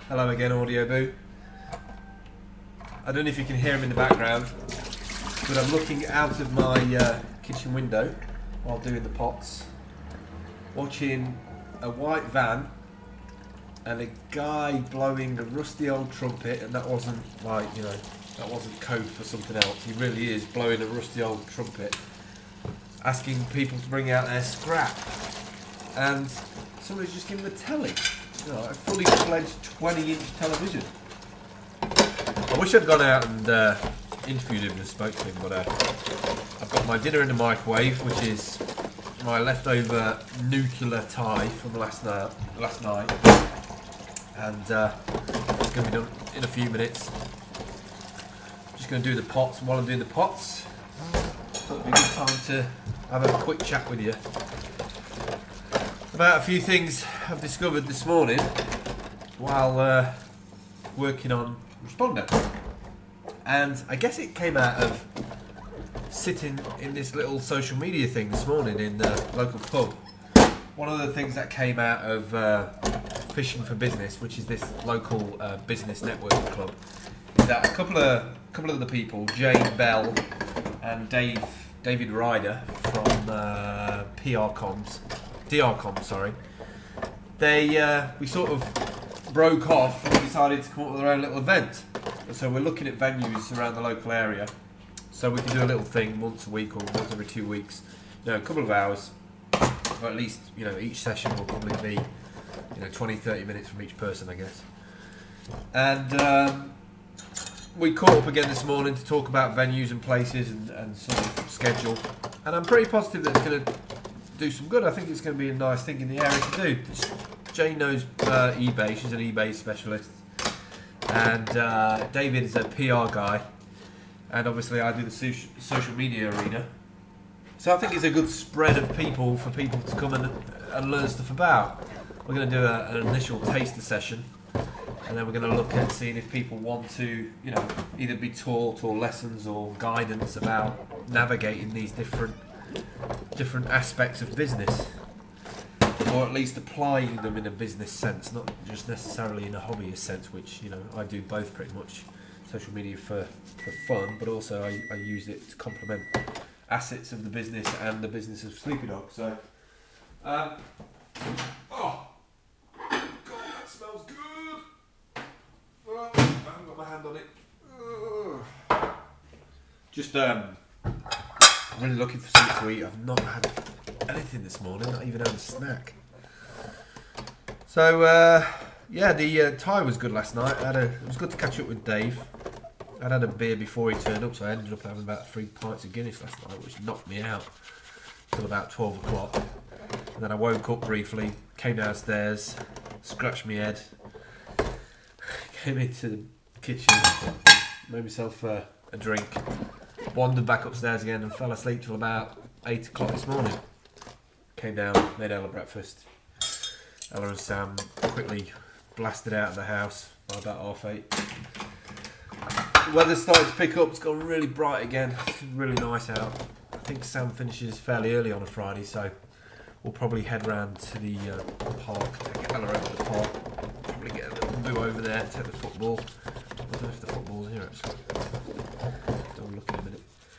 Hello again, Audio Boo. I don't know if you can hear him in the background, but I'm looking out of my kitchen window while doing the pots, watching a white van and a guy blowing a rusty old trumpet, and that wasn't like, that wasn't code for something else. He really is blowing a rusty old trumpet, asking people to bring out their scrap. And somebody's just given him a telly, a fully fledged 20-inch television. I wish I'd gone out and interviewed him and spoke to him, but I've got my dinner in the microwave, which is my leftover nuclear Thai from last night, and it's going to be done in a few minutes. I'm just going to do the pots, and while I'm doing the pots, I thought it'd be a good time to have a quick chat with you about a few things I've discovered this morning while working on Responder. And I guess it came out of sitting in this little social media thing this morning in the local pub. One of the things that came out of Fishing for Business, which is this local business networking club, is that a couple of the people, Jane Bell and David Ryder from DR Comms, we sort of broke off and decided to come up with our own little event. So we're looking at venues around the local area, so we can do a little thing once a week or once every 2 weeks, a couple of hours, or at least each session will probably be 20-30 minutes from each person, I guess. And we caught up again this morning to talk about venues and places and sort of schedule, and I'm pretty positive that it's going to do some good. I think it's going to be a nice thing in the area to do. Jane knows eBay, she's an eBay specialist, and David is a PR guy, and obviously I do the social media arena. So I think it's a good spread of people for people to come and learn stuff about. We're going to do an initial taster session, and then we're going to look at seeing if people want to, either be taught or lessons or guidance about navigating these different aspects of business, or at least applying them in a business sense, not just necessarily in a hobbyist sense, which I do both pretty much. Social media for fun, but also I use it to complement assets of the business and the business of Sleepy Dog. So, oh God, that smells good. Oh, I haven't got my hand on it. Just I'm really looking for something to eat. I've not had anything this morning, not even had a snack. So the Thai was good last night. It was good to catch up with Dave. I'd had a beer before he turned up, so I ended up having about 3 pints of Guinness last night, which knocked me out till about 12 o'clock. And then I woke up briefly, came downstairs, scratched my head, came into the kitchen, made myself a drink, wandered back upstairs again and fell asleep till about 8 o'clock this morning. Came down, made Ella breakfast. Ella and Sam quickly blasted out of the house by about 8:30. The weather's started to pick up, it's gone really bright again, it's really nice out. I think Sam finishes fairly early on a Friday, so we'll probably head round to the park, take Ella over to the park, probably get a little boo over there, take the football. I don't know if the football's here actually. Don't look in a minute.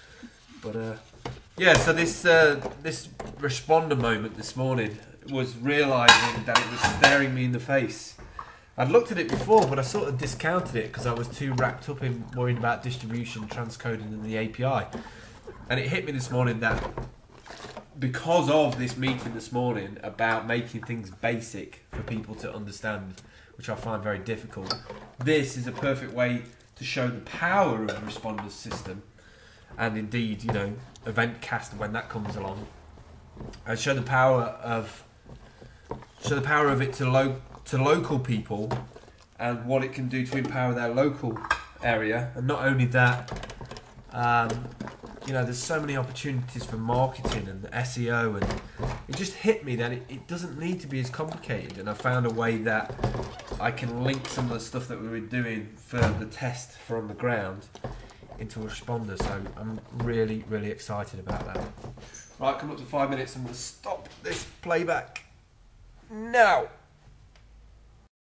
But so this responder moment this morning was realising that it was staring me in the face. I'd looked at it before, but I sort of discounted it because I was too wrapped up in worrying about distribution, transcoding and the API. And it hit me this morning that because of this meeting this morning about making things basic for people to understand, which I find very difficult, this is a perfect way to show the power of the Responder system, and indeed, Eventcast when that comes along, and show the power of it to local people and what it can do to empower their local area. And not only that, there's so many opportunities for marketing and SEO, and it just hit me that it doesn't need to be as complicated. And I found a way that I can link some of the stuff that we were doing for the test from the ground into a Responder. So I'm really, really excited about that. Right, coming up to 5 minutes, and we'll stop this playback now.